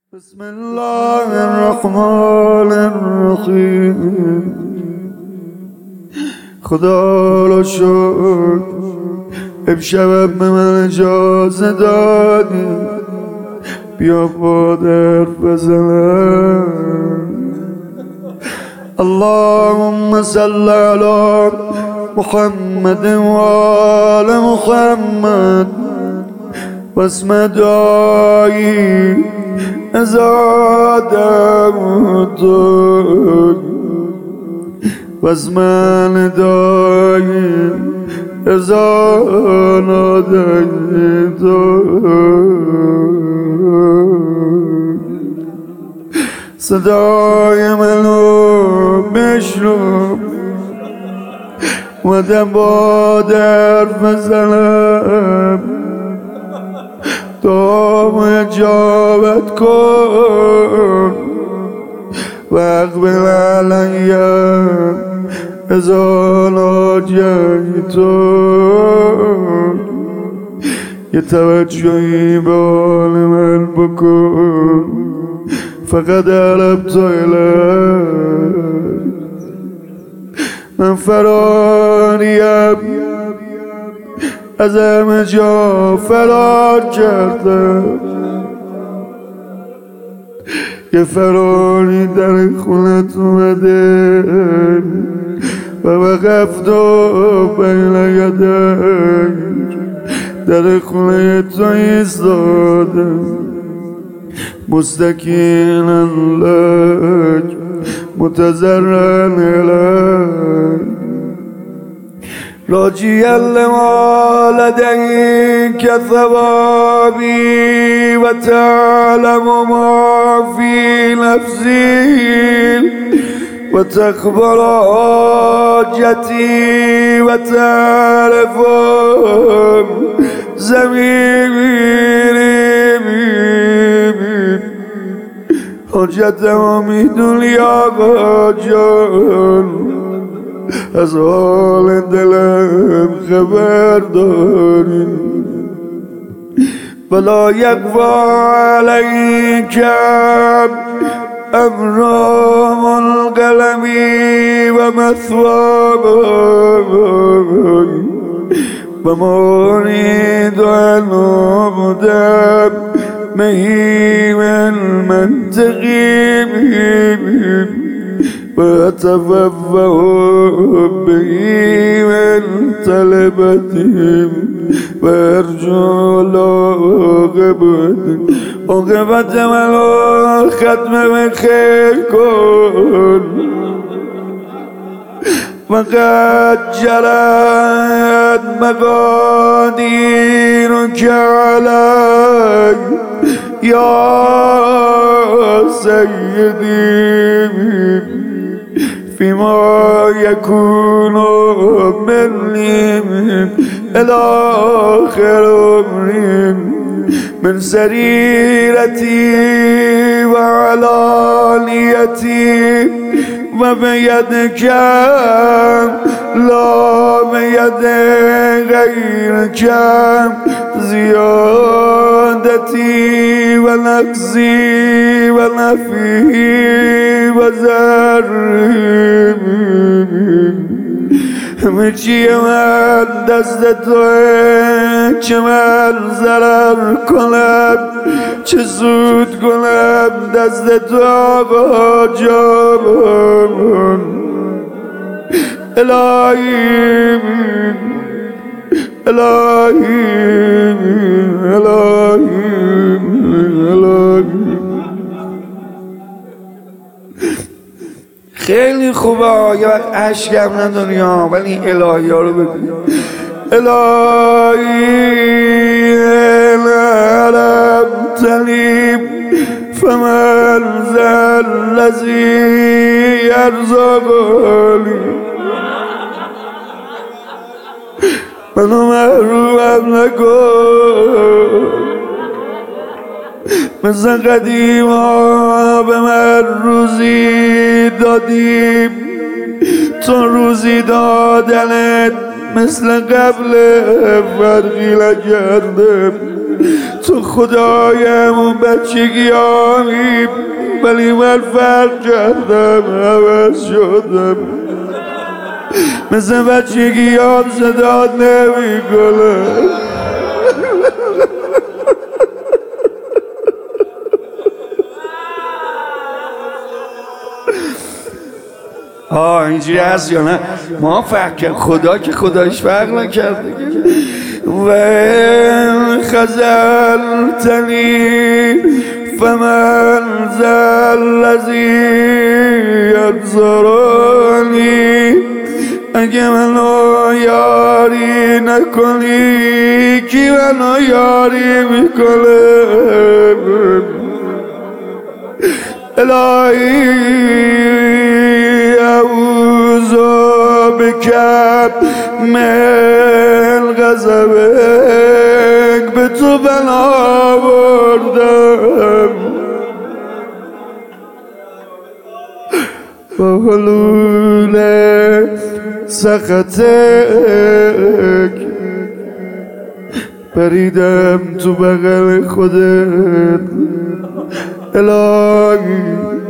بسم الله الرحمن الرحیم. خدا را شکر امشب به من اجازه دادی بیا با حرف بزنم. اللهم صل علی محمد و آل محمد واسم دعایی ازا دمت واسم ندایی ازا نادیت صدای منو بشنو اومدم با حرف بزنم. تو اجابت کن و اقبل علیم ازا ناجیتون. یه توجهی به حال من بکن فقط عرب تا من فراریم از همه جا فرار کردم. یه فراری در خونت اومده و وقفت و بین یدک در خونه تو ایستادم مستکینا لک متضرعا الیک راجیا لما لدیک ثوابی و تعلم ما فی نفسی و تخبر حاجتی و تعرف ضمیری حاجتم میدونی آقا جان، از حال دلم خبر داری. ولا یقوی علیک امر القلم و مثواب و ما اريد ان ابدا مهیم المنطقی وأتفوه به من طلبتهم وأرجو عاقبت منو ختم بخیر کن. وقد جرت مقادیرک علی یا سیدی فيما يكون مني إلى آخر عمري من سريرتي وعلانيتي وبيدك لا بيد غيرك زيادتي ونقصي ونفي وزري همه چی من دست توه. چه من ضرر کنم چه زود کنم دست تو آقا جان. الهی الهی الهی الهی خیلی خوبه یه وقت عشقم نداریم ولی این الهی ها رو ببین. الهی علمتنی فمن ذا الذی یرزقنی. منو محرومم نکن مثل قدیما به من روزی دادیم تو روزی دادنت مثل قبل فرقی نکرده. تو خدایم و بچگیامیم، ولی من فرق کردم، عوض شدم. مثل بچگیام صدات نمی کنم. اینجوری هست یا نه؟ ما فرق کرد، خدا که خدایش فرق نکرده. و خذلتنی فمن ذا الذی ینصرنی، اگه منو یاری نکنی کی منو یاری میکنه؟ الهی اعوذ بک من غضبک، به تو بنا بردم با حلول سخطک، پریدم تو بغل خودت. الهی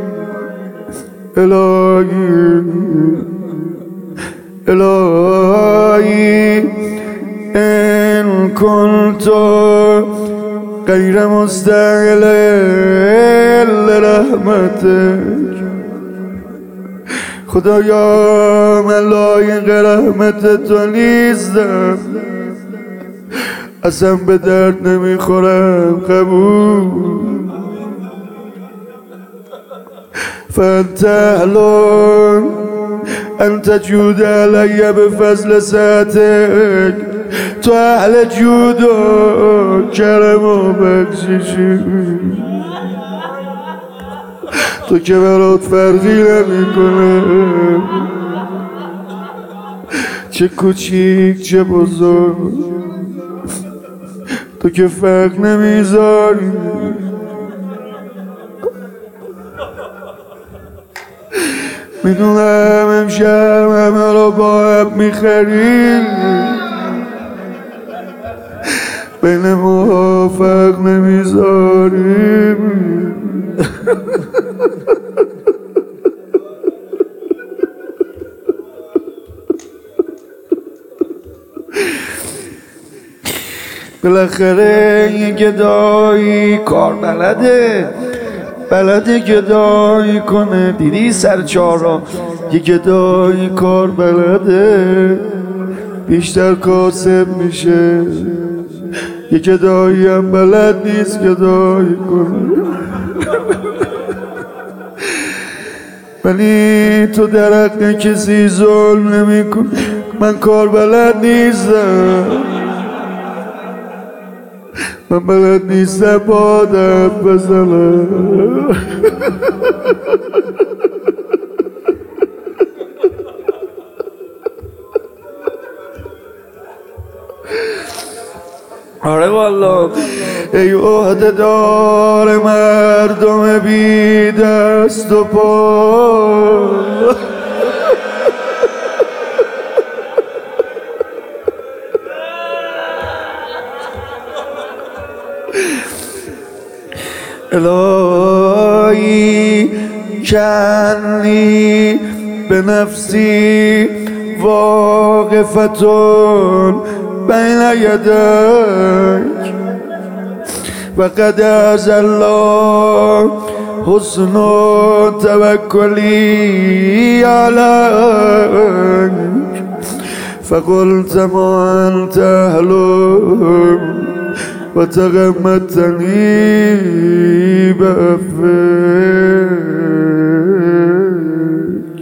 الهی الهی ان كنت غیر مستعجل لرحمتک، خدایا من لایق رحمت تو نیستم، اصلا به درد نمیخورم. قبول فانت اهل ان تجود علی بفضل سعتک، تو اهل جود و کرم و بخششی، تو که برات فرقی نمیکنه، چه کوچیک چه بزرگ، تو که فرق نمیذاری. میدونم امشب همه رو با هم میخریم، بین ما فرق نمیذاریم. بالاخره یه گدایی کار بلده گدایی کنه. دیدی سر چهارراه یه گدایی کار بلده، بیشتر کاسب میشه. یه گدایی هم بلد نیست گدایی کنه. ولی تو در حق کسی ظلم نمی‌کنی. من کار بلد نیستم، من بلد نیستم با آدم بزنم. آره والا ای عهده دار مردم بی دست و پا، الهی کنی به نفسی واقفتون بین یدک و قد از الله حسن توکلی علیک، فقلت ما انت اهله و تغمدتنی بعفوک.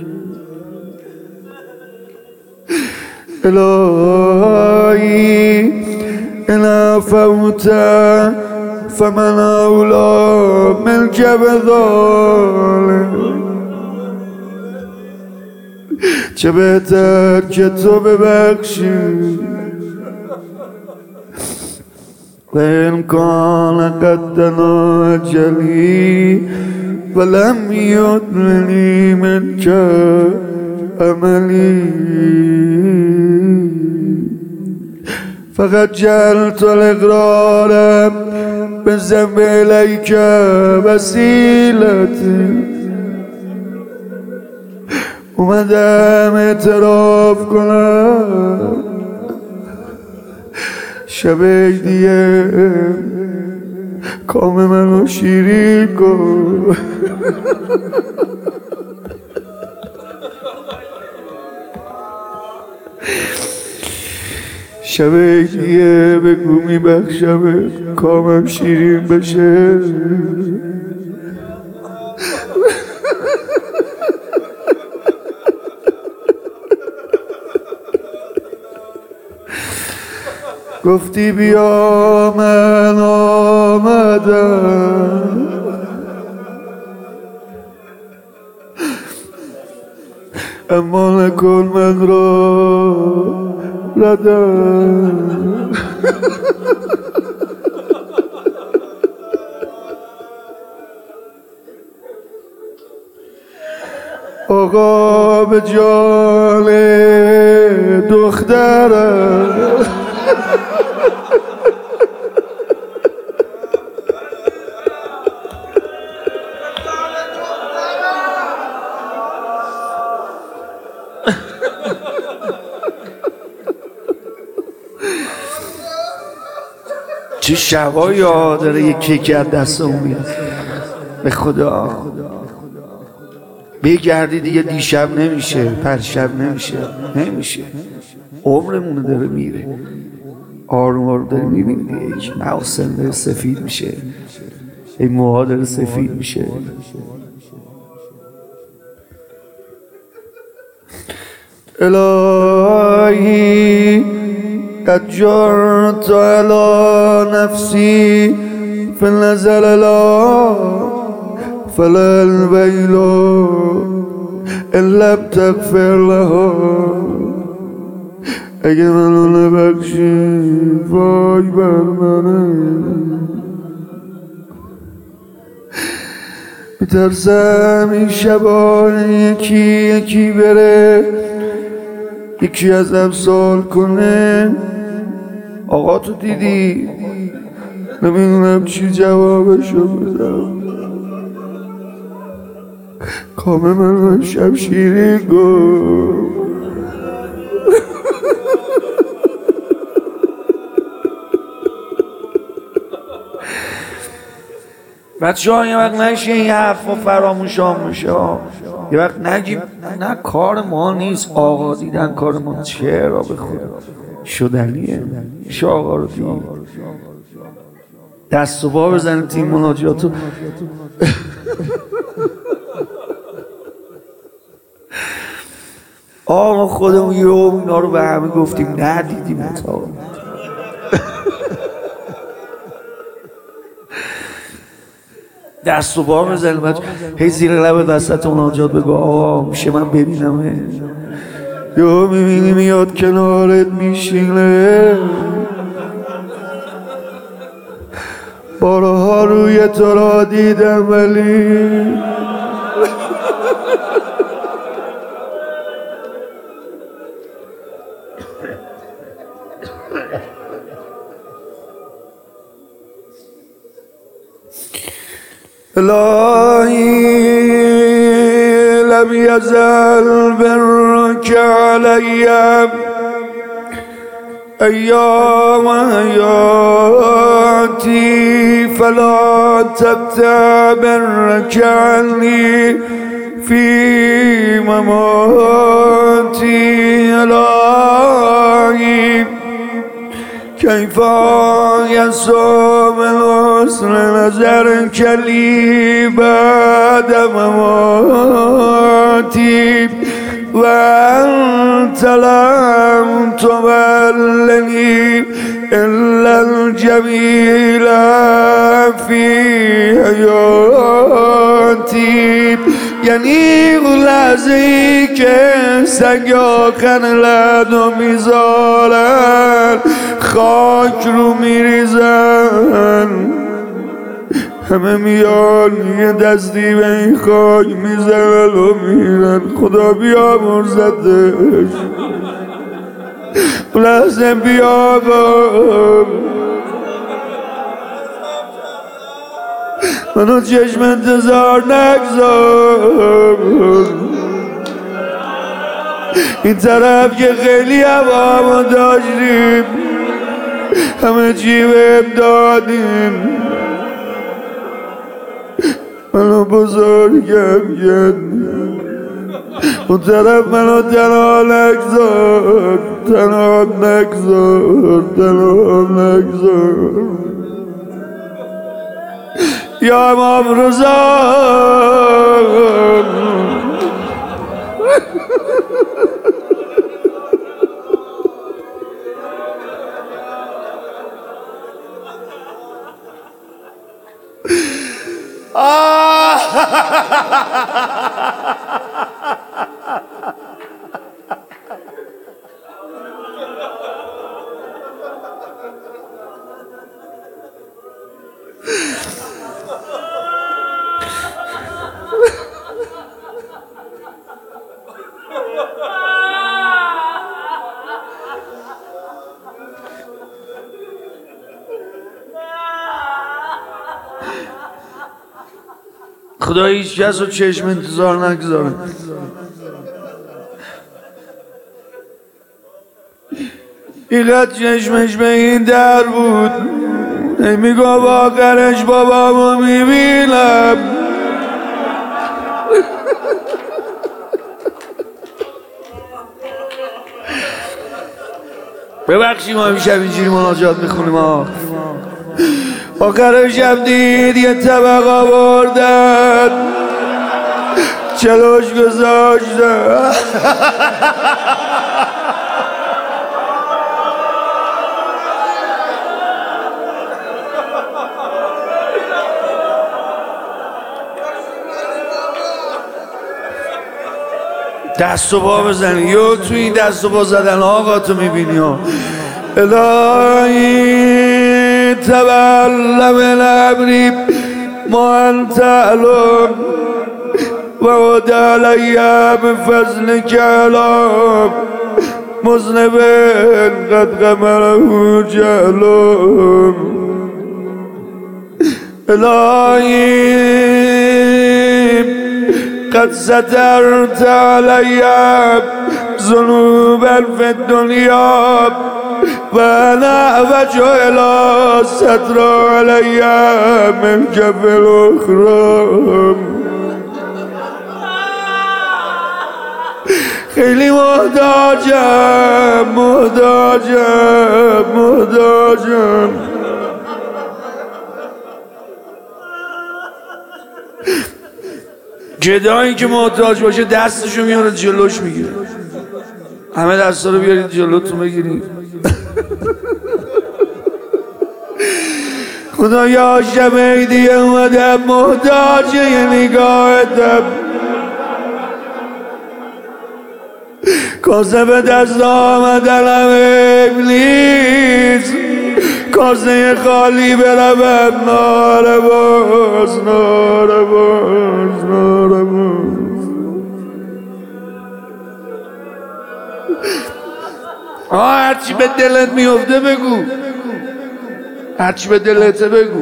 الهی ان عفوت فمن اولی منک بذلک، چه بهتر که تو ببخشی. وإن كان قد دنا أجلي ولم يدرني منك أملي، فقد جعلت الإقرار بزن به الیک وسیلتی. اومدم اعتراف کنم شب دیگه کام منو شیرین کن. شب دیگه بگو میبخشم کامم شیرین بشه. گفتی بیا من آمدم، اما نکن من را ردم. آقا به جان دخترم چه شبا یاد داره یک کیکی از دستمون میاد. به خدا بگردی دیگه دیشب نمیشه، پرشب نمیشه. عمرمونه داره میره، آروم آروم داره میبینی یک موسم داره سفید میشه، این موها داره سفید میشه. الهی قد جرت على نفسي فنزل الله فلا الويل ان لم تغفر له. اگه منو نبخشی وای بر منه. میترسم این شبا یکی بره، یکی ازم سوال کنه آقا تو دیدی؟ نمیدونم چی جوابشو بدم. کامه من امشب شیرین گفت. بچه ها یه وقت نشه این حرفا فراموشان میشه. یه وقت نگیم نه کار ما نیست، آقا دیدن کار ما. چرا به خدا شدنیه میشه آقا رو دید، دست و با بزنیم تیم مناجاتو. آقا خودمون یه اینا رو به همه گفتیم ندیدیم اتاق. دست و بار بزنیم هی زیر لب وسط مناجات بگو آقا میشه من ببینم. یا میبینی میاد کنارت میشینه، بارها روی تو را دیدم ولی الهی لم یزل برک علی ایام حیاتی فلا تقطع برک عنی فی مماتی. الهی کیف یصوم الحسن نظر کلی بعد مماتی و انت لم تولنی الا الجمیل فی حیاتی. یعنی لحظه‌ای که سگا خنلد و میذارن خاک رو میریزن، همه میان یه دستی به این خاک میزنن و میرن. خدا بیا مرزدش لحظه بیا منو چشم انتظار نگذار. این طرف که خیلی هوا داشتیم، همه چی بهم دادیم، منو بزرگم کرد. اون طرف منو تنها نگذار، تنها نگذار، تنها نگذار. یا امام رضا خدا هیچ کس رو چشم انتظار نگذاره. اینقدر چشمش به این در بود، میگو با آخرش بابامو میبینم. ببخشیم ما میشم اینجوری مناجات میخونیم. آخرش هم دید یه طبق آوردن، چلوش گذاشتن. دست و پا بزنی، یا تو این دست و پا زدن آقا تو میبینی ها. الهی تبلم الامری ما انت علم و عد علی بفضل کلام مذنب قد غمره جهلم. الهی قد سترت علی ذنوبا فی الدنیا و انا وجه الى ستر علی من کف الاخرى. خیلی محتاجم، محتاجم، محتاجم. گدایی که محتاج باشه دستشو میاره جلوش میگیره. همه دستا رو بیارید جلوتون بگیرید. خدایا شب عیدی اومدم محتاج یه نگاهتم. کاسه به دست آمدنم ابلیس، کاسه خالی بروم نار باز، نار باز، نار باز. هرچی به دلت میفته بگو، هرچی به دلت بگو.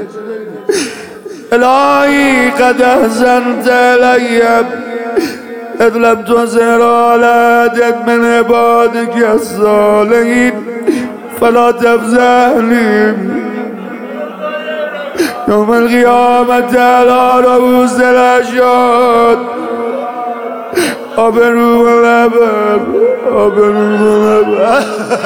الهی قد احسنت الیم اذ لم تظهر على احد من عبادك الصالحین فلا تفضحنی یوم القیامة علی رؤوس الاشهاد. آبرو و لبر، آبرو و لبر.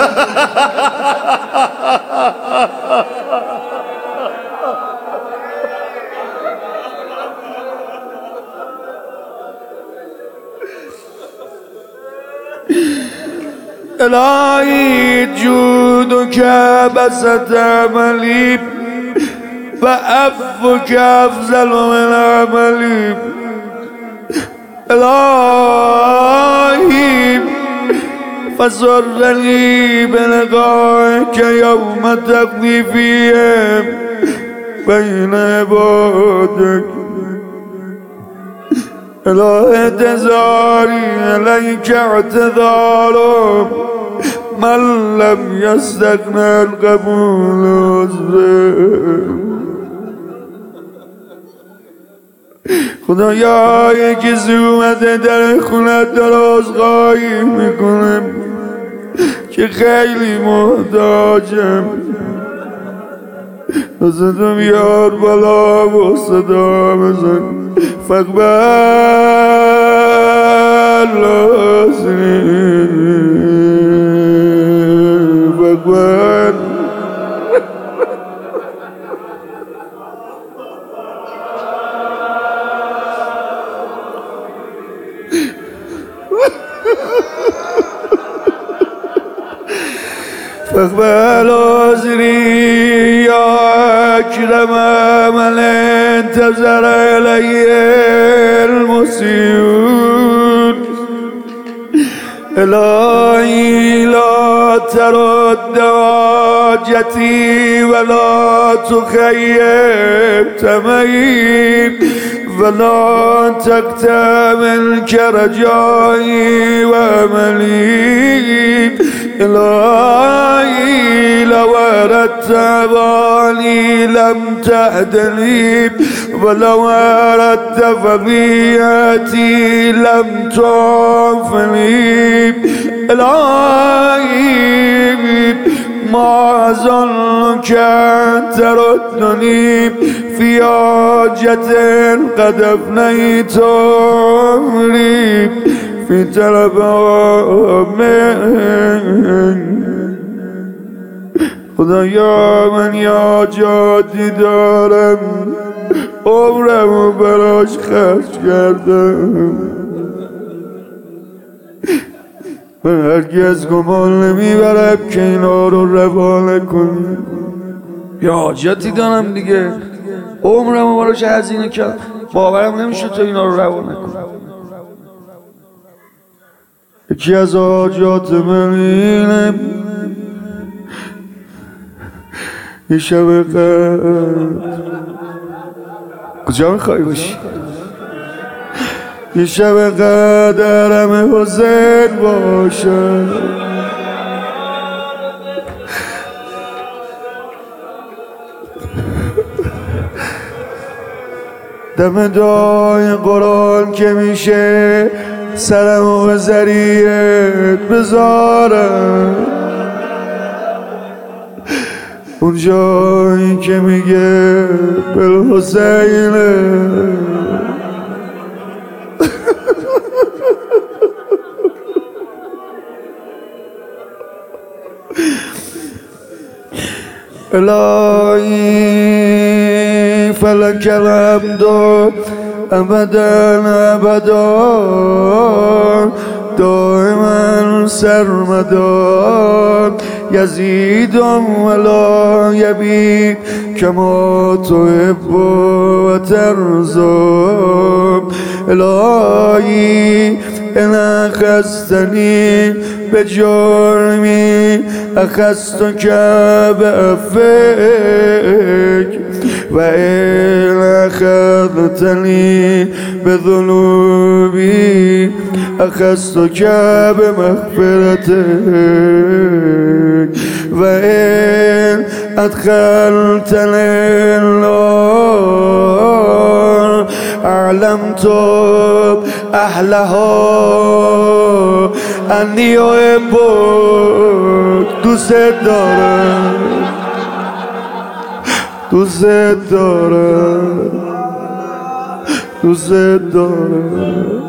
الهی جودک بسط عملی و عفوک افضل من عملی. الهی فسرنی بلقائک یوم تقضی فیه بین عبادک. الهی انتظاری الیک اعتذارم من لم یستقبل قبول عذره. خدایا یکی اومده در خونت درازخواهی میکنه که خیلی محتاجم، ازتو بیار بالا و صدا بزن فقبل لازمی فقبل فاقبل عذري يا أكرم من انتظر إلي المسيئون إلهي لا ترد حاجتي ولا تخيب تميم ولا تقطع منك رجائي وأملي إلهي لو أردت أباني لم تهدني ولو أردت فضيحتي لم تعفني إلهي ما ظنك أن تردني في حاجة قد أفنيت عمري في طلب خدایا من یا جادی دارم عمرمو براش خرج کردم، من هرگز گمان نمیبرم که اینا رو روانه کنم. یا حاجتی دارم دیگه، عمرمو براش هزینه کرد، باورم نمیشه تو اینا رو روانه کنم. یکی از حاجات من اینه یه شب قدر کجا میخوایی باشی؟ یه شب قدر همه حسین باشه، دم دعای قرآن که میشه سرمو به ذریعت بذارم، اون جایی که میگه بالحسینه الهی فلک الحمد ابدا ابدا دائما سرمدا یزید ولا یبید کما تحب و ترضا الهی ان اخذتنی بجرمی اخذتک بعفوک و ان اخذتنی بذنوبی اخذتک بمغفرتک و ان ادخلتنی النار اعلمت اهلها انی احبک، دوست دارم دوست دارم دوست دارم.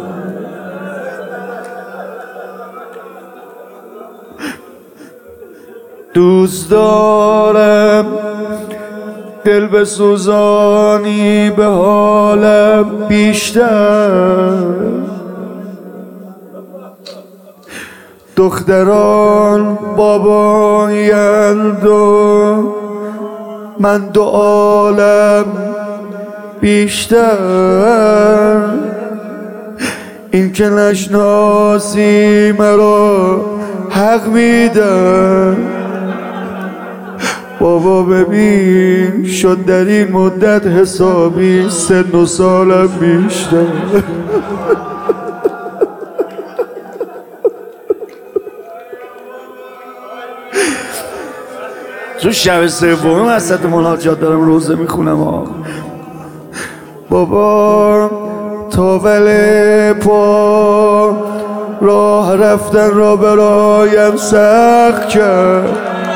دوست دارم دل بسوزانی به حالم بیشتر، دختران بابایند و من دو عالم بیشتر، این که نشناسی مرا حق میدم. بابا ببین شد در این مدت حسابی سن و سالم بیشتر. تو شب سوم وسط مناجات دارم روزه میخونم. بابا تا ولی پا راه رفتن را برایم سخت کرد.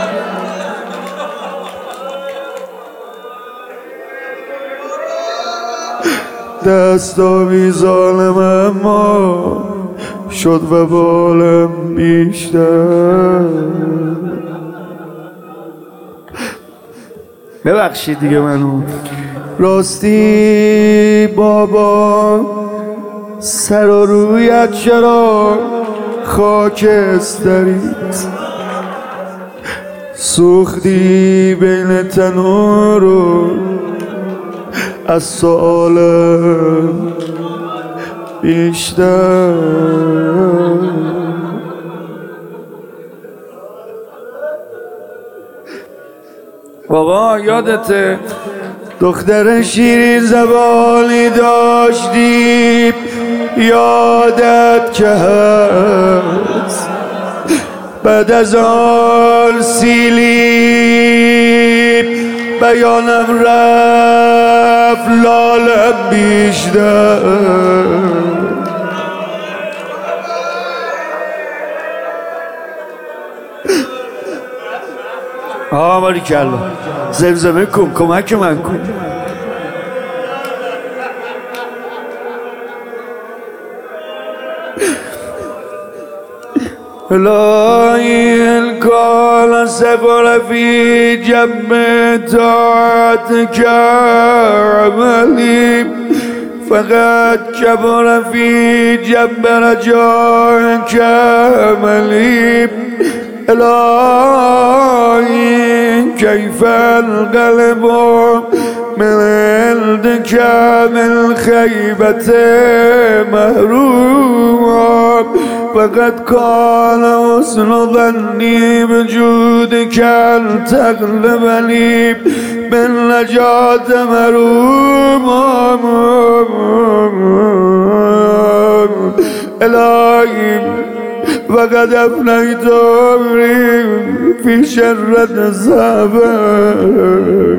دستاوی ظالم اما شد و بالم بیشتر. ببخشید دیگه منو. راستی بابا سر و رویت چرا خاکستریت؟ سوختی بین تنور و از سوالم بیشتر. بابا یادته دختر شیرین زبانی داشتی یادت که هست؟ بعد از آن سیلی بیانم رفت لالم بیشتر. باریکلا زمزمه کن، کمک من کن. الهی الکال سقل فی جنب طاعتک عملی فقط کبر فی جنب رجائک عملی. الهی کیف القلب من عندك من خیبت محروم فقد كان حسن ظني بجودك أن تغلبني بالنجاة مروم. إلهي فقد أفنيت عمري في شرة الزمان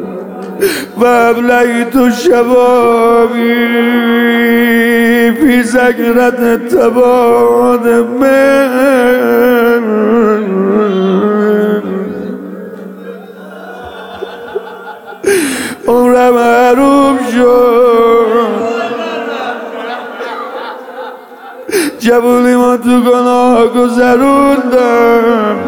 وأبليت شبابي في سكرة التباعد من عمر محروم شد. جوونی ما تو گناه گذروندم.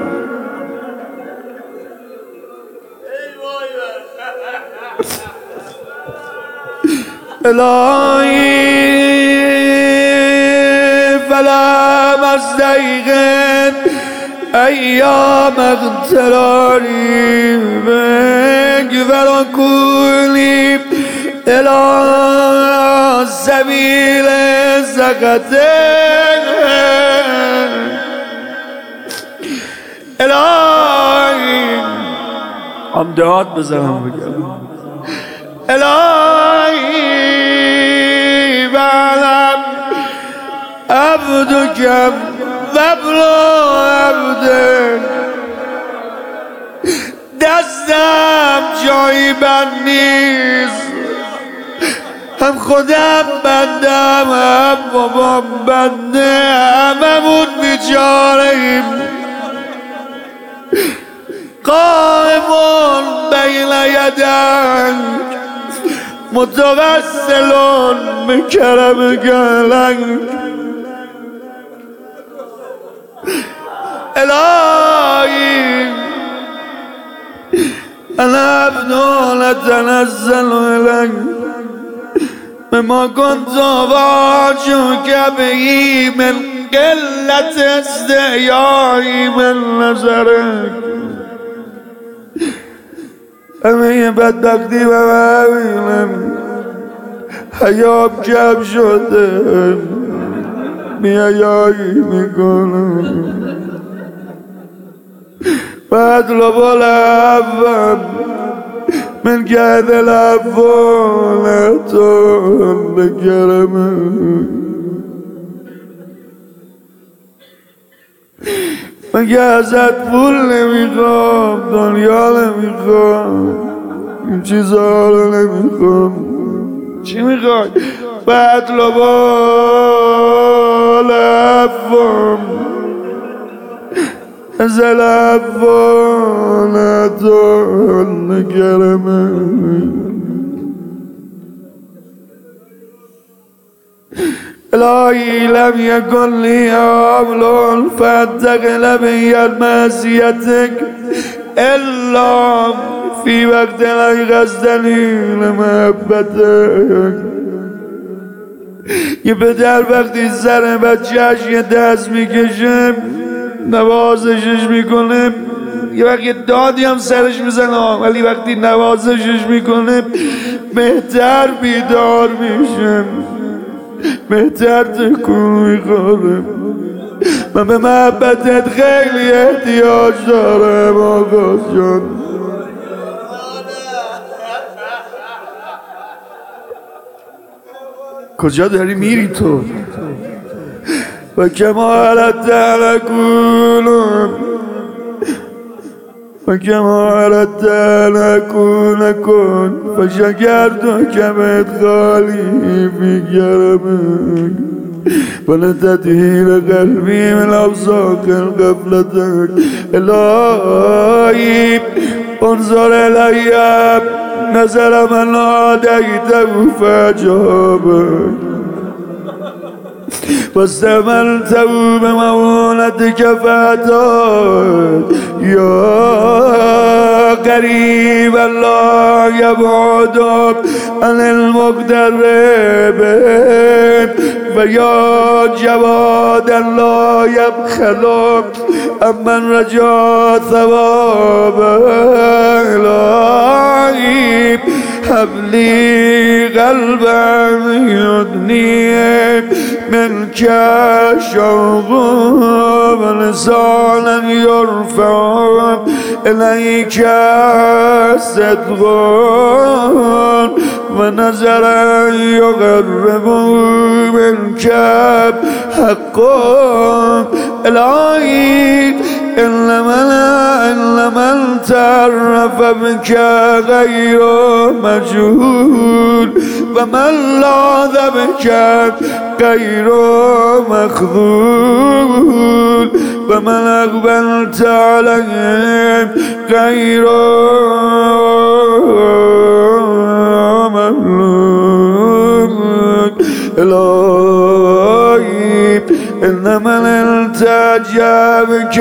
الهی فلم استيقن ایام اغتراری بك فلا كوني الى سبیل سقطك. الهی هم داد بزنم بگم الهی بعلم عبدك وابن عبدك دستم جایی بند نیست. هم خودم بندم هم بابام بنده هممون بیچاره‌ایم قائمون بین یدک متوسلون بکرمک لک. الهی انا عبد نتنزل اليك بما كنت واعجك به من قلة استحيائي من نظرك. همه بدبختی و وحویلم حیاب کم شده میایی میکنم بعد لبال عفم من كان العفو لا بكرمه. من که ازت پول نمیخوام دنیا نمیخوام این چیزها رو نمیخوام چی میخوای؟ بعد لبال افام از الافانتون نگرمه الهی لم يكن لي حمل فانتقل بي معصيتك الا في وقت لا يغزني لمحبتك. یه پدر وقتی سر بچه‌اش یه دست میکشه نوازشش میکنه، یه وقتی دادی هم سرش میزنه، ولی وقتی نوازشش میکنه بهتر بیدار میشه، بهتر تکون میخوره. من به محبتت خیلی احتیاج دارم آقا جان. کجا داری میری تو؟ و کمالت نکنم و کمالت نکن فشکرت و کمت خالی بگرمک ولتطهیر قلبی من اوساق غفلتک. الهی انظر الی نظر من نادیته فاجابک واستعملته بمعونتك فأتاك. يا قريب لا يبعد عن المقترب ويا جواد لا يبخل عمن رجا ثوابك. الهي هب لي قلبا يدني منك شوق ولسانا يرفع إليك صدق ونظرا يقرب منك حق. الهي إنما تعرف بك غير مجهول ومن لاذ بك غير مخذول ومن أقبلت عليه غير مملوك. الهي إنما الالتجا بك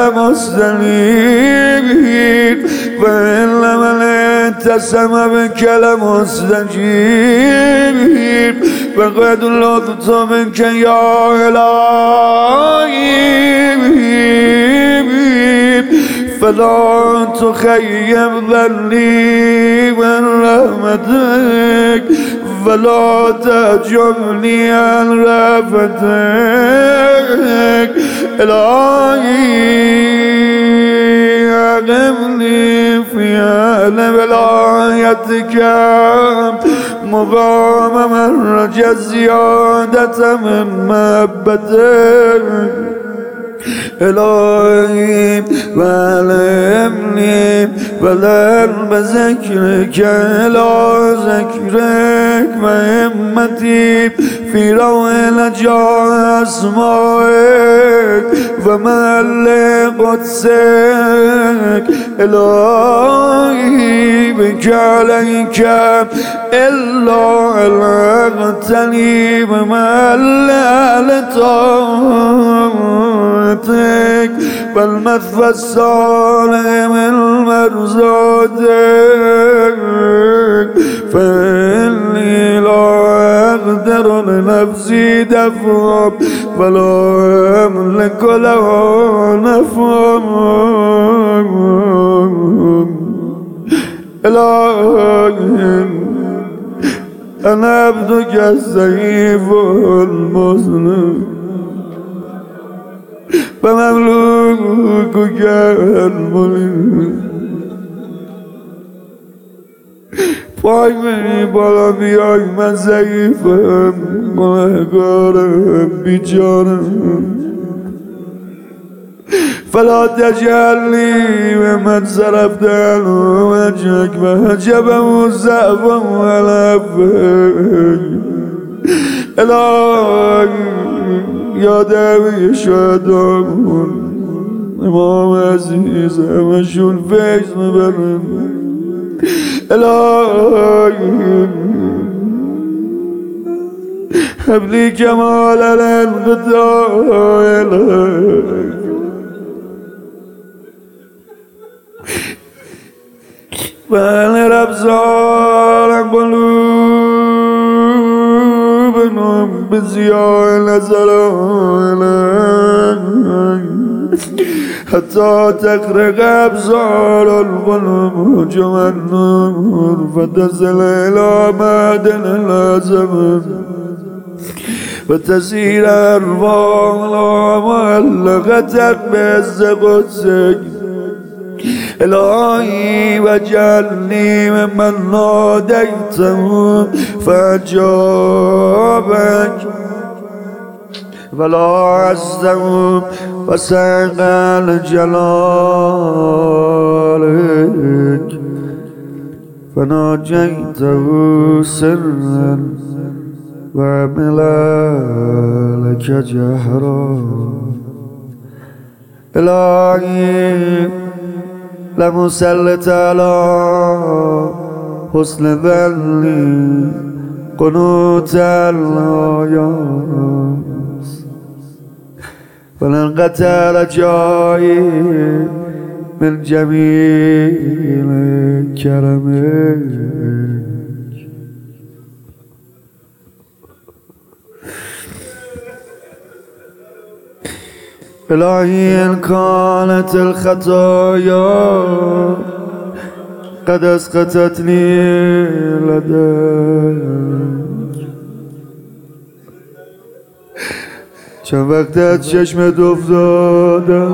لمستجيب وإنما الاتسم بك لمستجيب وقد لطت منك يا إلهي فلا تخيب ظني من رحمتك ولا تحجبني عن رأفتك. إلهي أقمني في أهل ولايتك مقام من رجى الزيادة من محبتك. إلهي وعلمني ولن بذكرك إلى ذكرك وهمتي في روح لجاء أسمائك ومحل قدسك. إلهي بك عليك إلا علقتني بمحل طاعتك والمثوى الصالح من مرزادك. فإني لا أقدر لنفسي دفعا ولا أملك له نفعا. إلهي أنا عبدك الضعيف المذنب ومملوكك الملك. پای منی بالا بیای من ضعیفم گناهکارم بیچارم فلا تجعلني ممن صرفت عنه وجهك وحجبه الزعف والعفو الهی یا دعوی شهدامون امام عزیز همشون فیض مبرم الهی هبلی کمال الانقطاع الهی بل ربزار قلوبنا بزياء نظر حتى تخرق أبصار القلوب جمع النور فتصل إلى معدن الزمن وتسير أرواح معلقة بعز قدسك الهی واجعلني ممن ناديته فأجابك ولا عزهم وسقل جلالك فناجيته سرا وعملا لك جهرا الهي لمسلط على حسن ظني قنوت الآيات ولنقطع رجائي من جميل كرمك إلهي إن كانت الخطايا قد أسقطتني لديك چند وقت از چشمت افتادم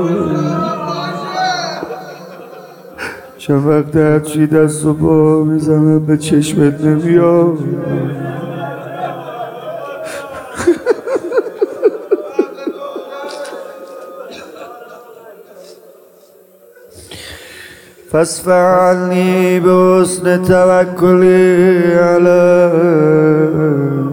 چند وقت از چی دست و پا میزنم به چشمت نمیاد فاصفح عني بحسن توکلی علیک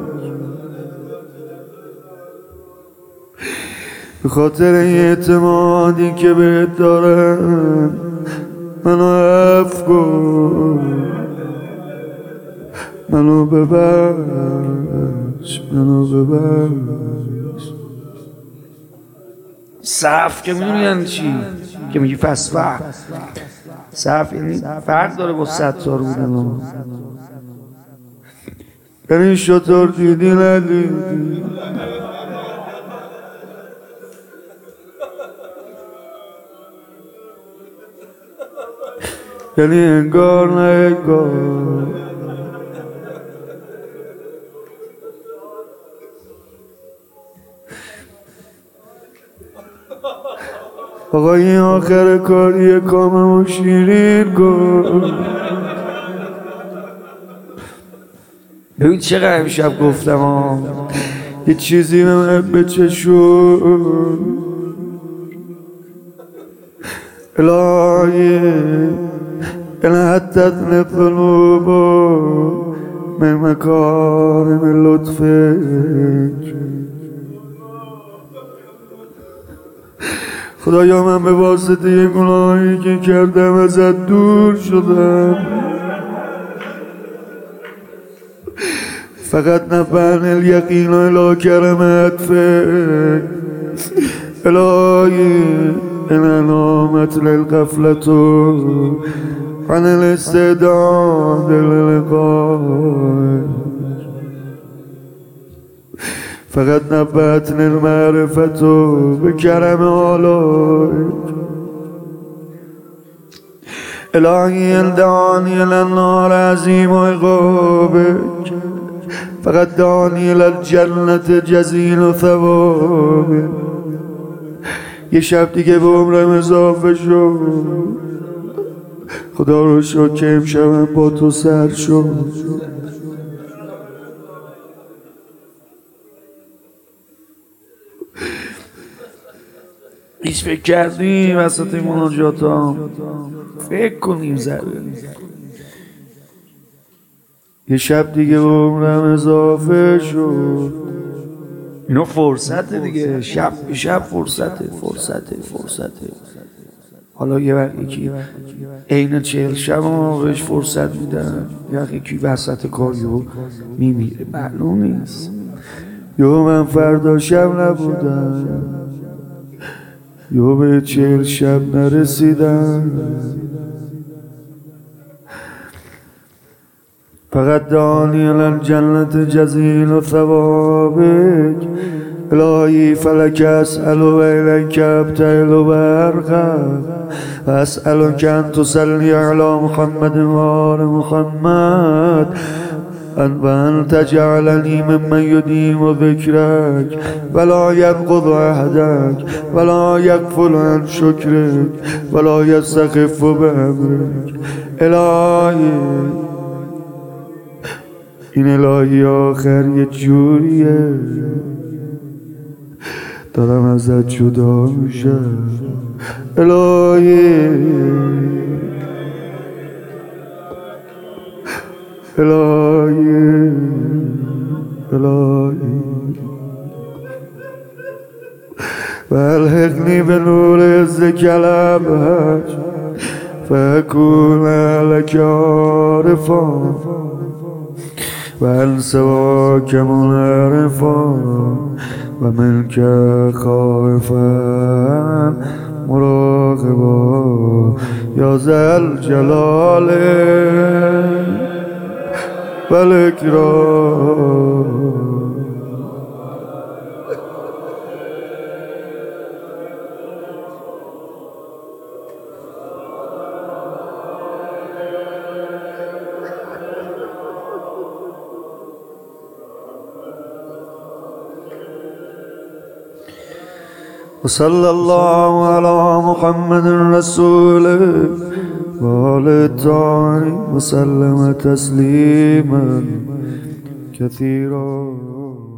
به خاطر اعتمادی که بهت دارم منو عفو کن منو ببخش صف که میدونی یعنی چی؟ که میگی فاصفح صف یعنی فرق داره با ستار بودن یعنی شطور دیدی ندیدی یعنی انگار نه انگار آقا این آخر کاری کاممو شیرین کن ببین چقدر امشب گفتم یه چیزی به من بچشون الهی إن حتتني الذنوب من مكارم لطفك خدایا من به واسطه گناهی که کردم ازت دور شدم فقط نفعني اليقين إلى كرم عطفك إلهي إن نامت للغفلة عن الاستعداد للقاء فقد نبأتني المعرفة بكرم عليك إلهي إن دعاني إلى النار عظيم عقابك فقد دعاني إلى الجنة جزيل ثوابك یه شب دیگه به عمرم اضافه شد خدا رو شکر که امشبم با تو سر شد هیچ فکر کردیم وسط مناجاتام فکر کنیم ذره یه شب دیگه عمرم اضافه شد. اینا فرصته دیگه، شب به شب فرصته. حالا یه وقت یکی عین 40 شب ما بهش فرصت میدن، یکی وسط کار یهو میمیره، معلوم نیست. یهو من فردا شب نبودم، یهو به 40 شب نرسیدم، فقط دانی الجنت جزیل ثوابک الهی فلک اسأل و الیک ابتهل و برقب و اسألک ان تصلی علی محمد و آل محمد و ان تجعلنی ممن یدیم ذکرک ولا ینقض عهدک ولا یغفل عن شکرک ولا یستخف بامرک. الهی این الهی آخر یه جوریه دارم ازت جدا میشم. الهی و الحقنی به نور عزک الابهج فاکون لک عارفا و انسواک منعرفا و منک خائفا مراقبا یا ذا الجلال و الاکرام. وصلى الله على محمد رسوله وآل الطاهرين وسلم تسليما كثيرا.